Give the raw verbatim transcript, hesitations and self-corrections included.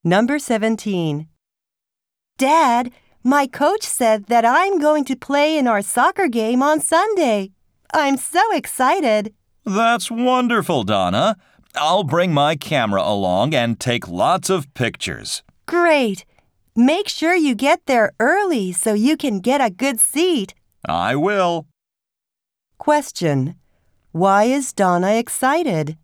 Number seventeen. Dad, my coach said that I'm going to play in our soccer game on Sunday. I'm so excited. That's wonderful, Donna. I'll bring my camera along and take lots of pictures. Great. Make sure you get there early so you can get a good seat. I will. Question. Why is Donna excited?